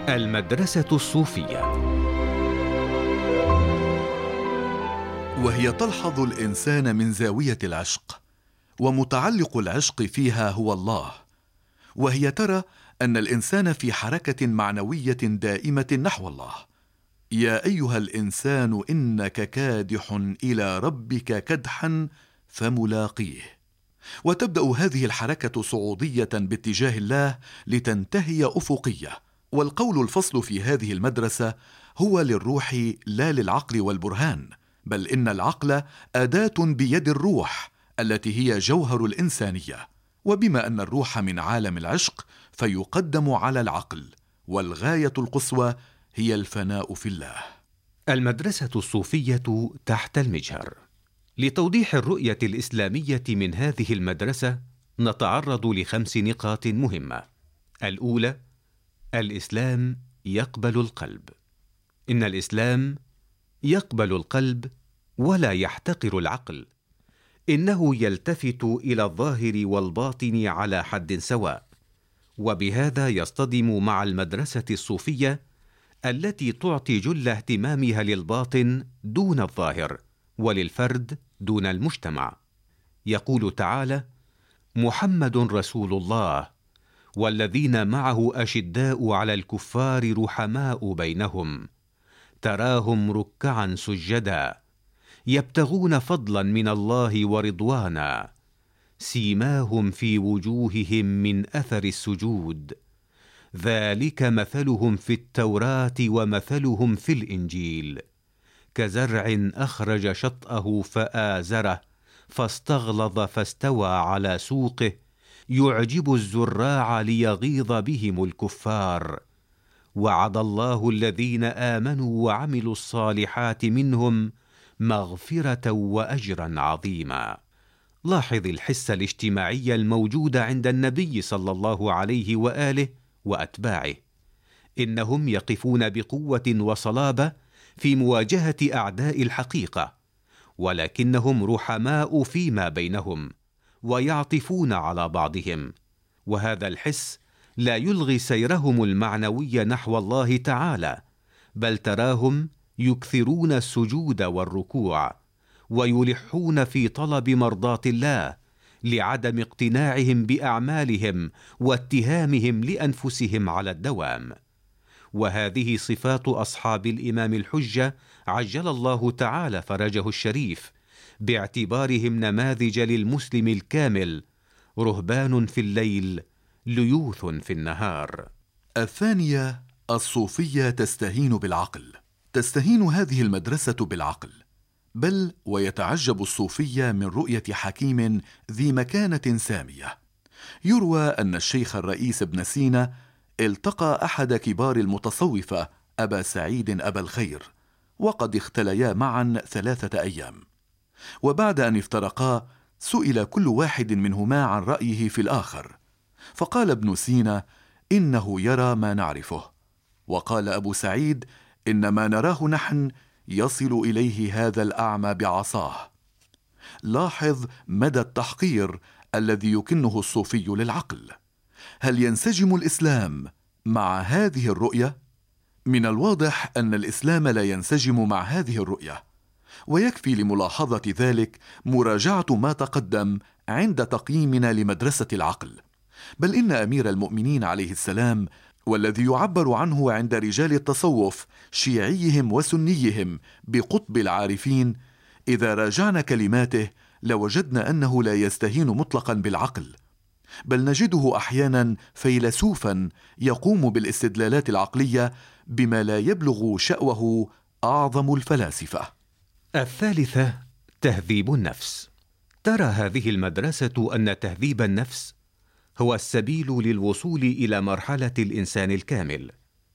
المدرسة الصوفية. وهي تلحظ الإنسان من زاوية العشق، ومتعلق العشق فيها هو الله، وهي ترى أن الإنسان في حركة معنوية دائمة نحو الله. يا أيها الإنسان إنك كادح إلى ربك كدحا فملاقيه. وتبدأ هذه الحركة صعودية باتجاه الله لتنتهي أفقية. والقول الفصل في هذه المدرسة هو للروح لا للعقل والبرهان، بل إن العقل أداة بيد الروح التي هي جوهر الإنسانية. وبما أن الروح من عالم العشق فيقدم على العقل، والغاية القصوى هي الفناء في الله. المدرسة الصوفية تحت المجهر. لتوضيح الرؤية الإسلامية من هذه المدرسة نتعرض ل5 نقاط مهمة. الأولى: الإسلام يقبل القلب. إن الإسلام يقبل القلب ولا يحتقر العقل. إنه يلتفت إلى الظاهر والباطن على حد سواء، وبهذا يصطدم مع المدرسة الصوفية التي تعطي جل اهتمامها للباطن دون الظاهر، وللفرد دون المجتمع. يقول تعالى: محمد رسول الله والذين معه أشداء على الكفار رحماء بينهم تراهم ركعا سجدا يبتغون فضلا من الله ورضوانا سيماهم في وجوههم من أثر السجود ذلك مثلهم في التوراة ومثلهم في الإنجيل كزرع أخرج شطأه فآزره فاستغلظ فاستوى على سوقه يعجب الزراع ليغيظ بهم الكفار وعد الله الذين آمنوا وعملوا الصالحات منهم مغفرة وأجرا عظيما. لاحظ الحس الاجتماعي الموجود عند النبي صلى الله عليه وآله وأتباعه. إنهم يقفون بقوة وصلابة في مواجهة أعداء الحقيقة، ولكنهم رحماء فيما بينهم ويعطفون على بعضهم، وهذا الحس لا يلغي سيرهم المعنوي نحو الله تعالى، بل تراهم يكثرون السجود والركوع ويلحون في طلب مرضاة الله لعدم اقتناعهم بأعمالهم واتهامهم لأنفسهم على الدوام. وهذه صفات أصحاب الإمام الحجة عجل الله تعالى فرجه الشريف، باعتبارهم نماذج للمسلم الكامل، رهبان في الليل ليوث في النهار. الثانية: الصوفية تستهين بالعقل. تستهين هذه المدرسة بالعقل، بل ويتعجب الصوفية من رؤية حكيم ذي مكانة سامية. يروى أن الشيخ الرئيس ابن سينا التقى أحد كبار المتصوفة أبا سعيد أبا الخير، وقد اختليا معا 3 أيام، وبعد أن افترقا سئل كل واحد منهما عن رأيه في الآخر، فقال ابن سينا: إنه يرى ما نعرفه، وقال أبو سعيد: إن ما نراه نحن يصل إليه هذا الأعمى بعصاه. لاحظ مدى التحقير الذي يكنه الصوفي للعقل. هل ينسجم الإسلام مع هذه الرؤية؟ من الواضح أن الإسلام لا ينسجم مع هذه الرؤية، ويكفي لملاحظة ذلك مراجعة ما تقدم عند تقييمنا لمدرسة العقل. بل إن أمير المؤمنين عليه السلام، والذي يعبر عنه عند رجال التصوف شيعيهم وسنيهم بقطب العارفين، إذا راجعنا كلماته لوجدنا أنه لا يستهين مطلقا بالعقل، بل نجده أحيانا فيلسوفا يقوم بالاستدلالات العقلية بما لا يبلغ شأوه أعظم الفلاسفة. الثالثة: تهذيب النفس. ترى هذه المدرسة أن تهذيب النفس هو السبيل للوصول إلى مرحلة الإنسان الكامل.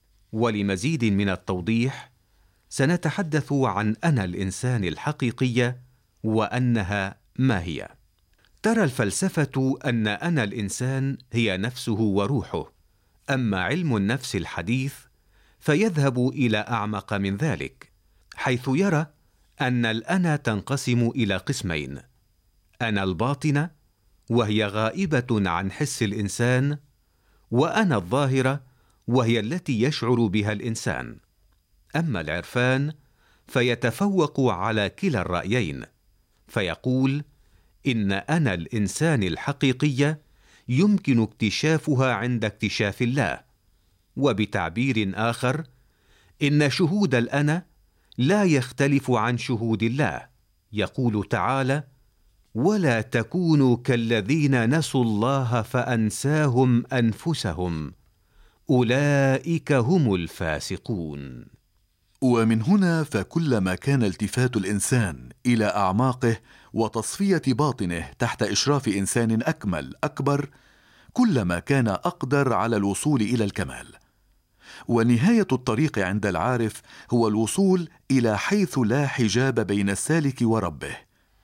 ولمزيد من التوضيح سنتحدث عن أنا الإنسان الحقيقية وأنها ما هي. ترى الفلسفة أن أنا الإنسان هي نفسه وروحه، أما علم النفس الحديث فيذهب إلى أعمق من ذلك، حيث يرى أن الأنا تنقسم إلى قسمين: أنا الباطنة وهي غائبة عن حس الإنسان، وأنا الظاهرة وهي التي يشعر بها الإنسان. أما العرفان فيتفوق على كلا الرأيين، فيقول إن أنا الإنسان الحقيقية يمكن اكتشافها عند اكتشاف الله. وبتعبير آخر، إن شهود الأنا لا يختلف عن شهود الله. يقول تعالى: ولا تكونوا كالذين نسوا الله فأنساهم أنفسهم أولئك هم الفاسقون. ومن هنا فكلما كان التفات الإنسان إلى أعماقه وتصفية باطنه تحت إشراف إنسان أكمل أكبر، كلما كان أقدر على الوصول إلى الكمال. ونهاية الطريق عند العارف هو الوصول إلى حيث لا حجاب بين السالك وربه.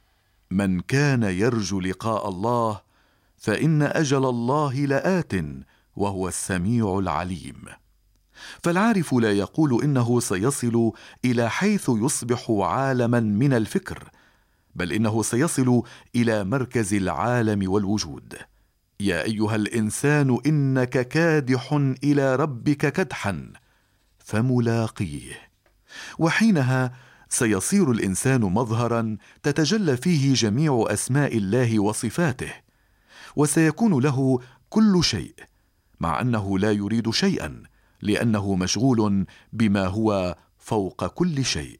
من كان يرجو لقاء الله فإن أجل الله لآت وهو السميع العليم. فالعارف لا يقول إنه سيصل إلى حيث يصبح عالما من الفكر، بل إنه سيصل إلى مركز العالم والوجود. يا أيها الإنسان إنك كادح إلى ربك كدحا فملاقيه. وحينها سيصير الإنسان مظهرا تتجلى فيه جميع أسماء الله وصفاته، وسيكون له كل شيء، مع أنه لا يريد شيئا، لأنه مشغول بما هو فوق كل شيء.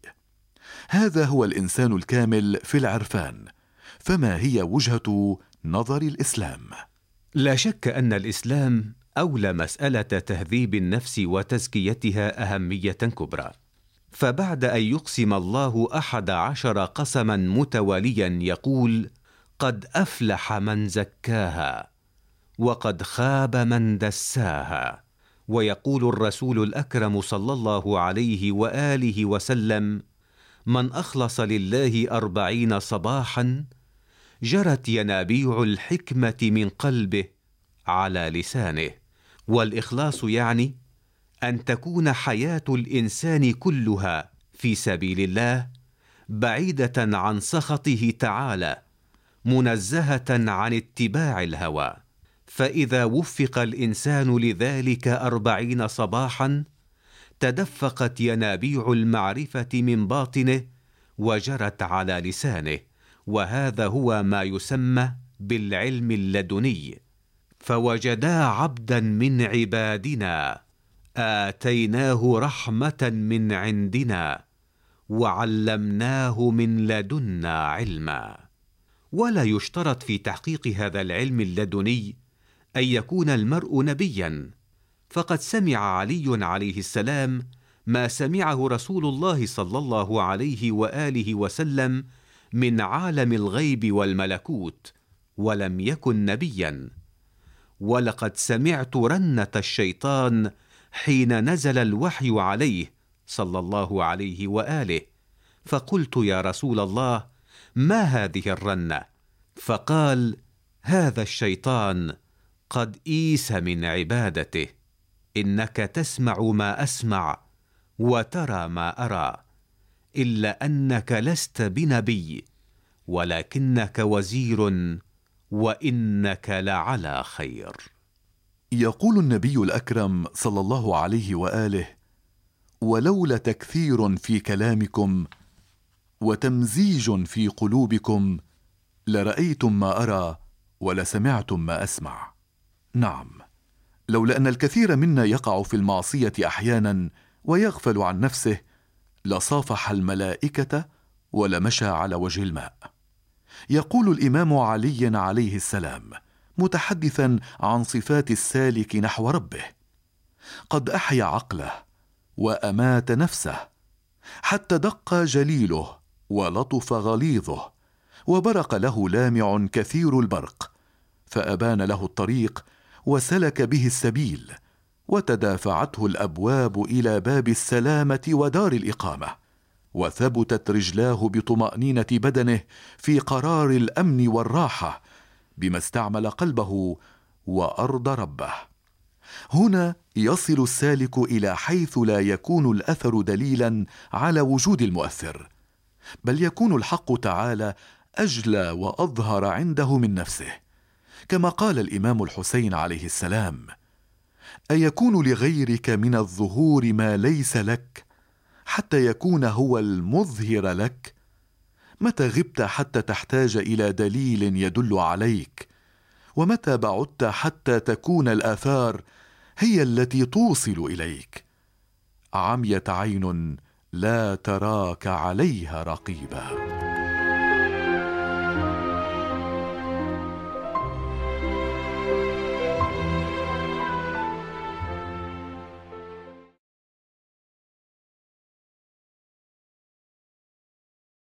هذا هو الإنسان الكامل في العرفان. فما هي وجهة نظر الإسلام؟ لا شك أن الإسلام أولى مسألة تهذيب النفس وتزكيتها أهمية كبرى. فبعد أن يقسم الله 11 قسما متواليا يقول: قد أفلح من زكاها وقد خاب من دساها. ويقول الرسول الأكرم صلى الله عليه وآله وسلم: من أخلص لله 40 صباحا جرت ينابيع الحكمة من قلبه على لسانه. والإخلاص يعني أن تكون حياة الإنسان كلها في سبيل الله، بعيدة عن سخطه تعالى، منزهة عن اتباع الهوى. فإذا وفق الإنسان لذلك 40 صباحا تدفقت ينابيع المعرفة من باطنه وجرت على لسانه، وهذا هو ما يسمى بالعلم اللدني. فوجدا عبدا من عبادنا آتيناه رحمة من عندنا وعلمناه من لدنا علما. ولا يشترط في تحقيق هذا العلم اللدني أن يكون المرء نبيا، فقد سمع علي عليه السلام ما سمعه رسول الله صلى الله عليه وآله وسلم من عالم الغيب والملكوت، ولم يكن نبيا. ولقد سمعت رنة الشيطان حين نزل الوحي عليه صلى الله عليه وآله، فقلت: يا رسول الله، ما هذه الرنة؟ فقال: هذا الشيطان قد إيس من عبادته، إنك تسمع ما أسمع وترى ما أرى، إلا أنك لست بنبي ولكنك وزير وإنك لعلى خير. يقول النبي الأكرم صلى الله عليه وآله: ولولا تكثير في كلامكم وتمزيج في قلوبكم لرأيتم ما أرى ولسمعتم ما أسمع. نعم، لولا أن الكثير منا يقع في المعصية أحيانا ويغفل عن نفسه لصافح الملائكة ولمشى على وجه الماء. يقول الإمام علي عليه السلام متحدثا عن صفات السالك نحو ربه: قد أحيا عقله وأمات نفسه، حتى دق جليله ولطف غليظه، وبرق له لامع كثير البرق، فأبان له الطريق وسلك به السبيل، وتدافعته الأبواب إلى باب السلامة ودار الإقامة، وثبتت رجلاه بطمأنينة بدنه في قرار الأمن والراحة، بما استعمل قلبه وأرضى ربه. هنا يصل السالك إلى حيث لا يكون الأثر دليلا على وجود المؤثر، بل يكون الحق تعالى أجلى وأظهر عنده من نفسه، كما قال الإمام الحسين عليه السلام: أيكون لغيرك من الظهور ما ليس لك حتى يكون هو المظهر لك؟ متى غبت حتى تحتاج إلى دليل يدل عليك؟ ومتى بعدت حتى تكون الآثار هي التي توصل إليك؟ عميت عين لا تراك عليها رقيبا.